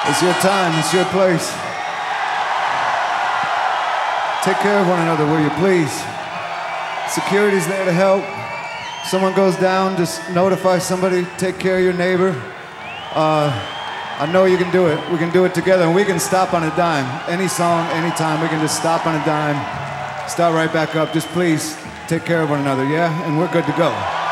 It's your time, it's your place. Take care of one another, will you please? Security's there to help. Someone goes down, just notify somebody, take care of your neighbor. I know you can do it. We can do it together, and we can stop on a dime. Any song, anytime, we can just stop on a dime, start right back up. Just please take care of one another, yeah? And we're good to go.